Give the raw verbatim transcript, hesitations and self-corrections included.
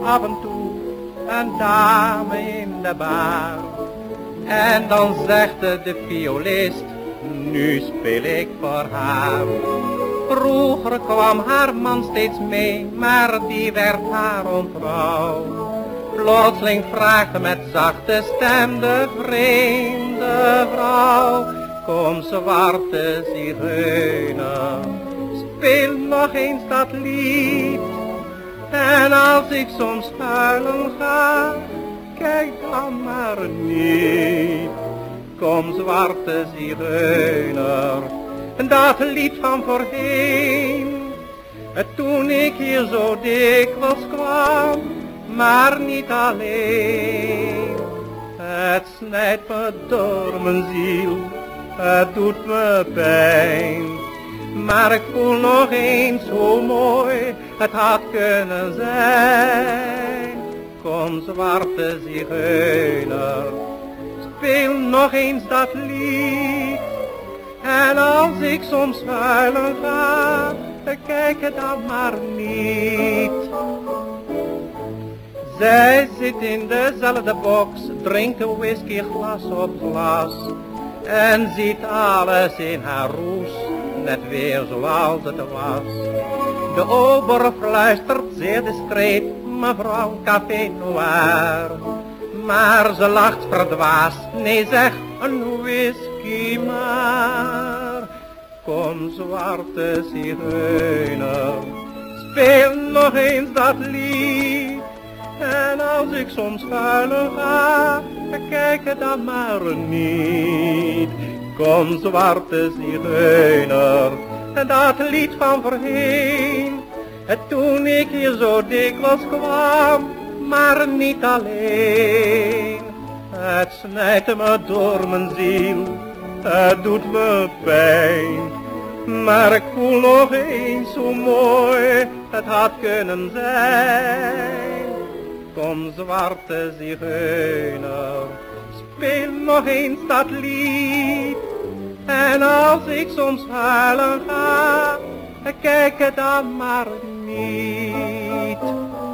af en toe een dame in de bar. En dan zegt de violist, nu speel ik voor haar. Vroeger kwam haar man steeds mee, maar die werd haar ontrouw. Plotseling vraagt met zachte stem de vreemde vrouw, kom zwarte zigeuner, speel nog eens dat lied. En als ik soms huilen ga, kijk dan maar niet. Kom zwarte zigeuner, dat lied van voorheen. Toen ik hier zo dikwijls kwam, maar niet alleen. Het snijdt me door mijn ziel, het doet me pijn. Maar ik voel nog eens hoe mooi het had kunnen zijn. Kom zwarte zigeuner, speel nog eens dat lied. En als ik soms huilen ga, kijk het dan maar niet. Zij zit in dezelfde box, drinkt een whisky glas op glas. En ziet alles in haar roes, net weer zoals het was. De ober fluistert zeer discreet, mevrouw Café Noir. Maar ze lacht verdwaasd, nee zeg, een whisky maar. Kom zwarte zigeuner, speel nog eens dat lied. En als ik soms huilen ga, kijk het dan maar niet. Kom zwarte zigeuner, dat lied van voorheen. Toen ik hier zo dikwijls kwam, maar niet alleen. Het snijdt me door mijn ziel, het doet me pijn. Maar ik voel nog eens hoe mooi het had kunnen zijn. Kom zwarte zigeuner, speel nog eens dat lied. En als ik soms huilen ga, kijk het dan maar niet.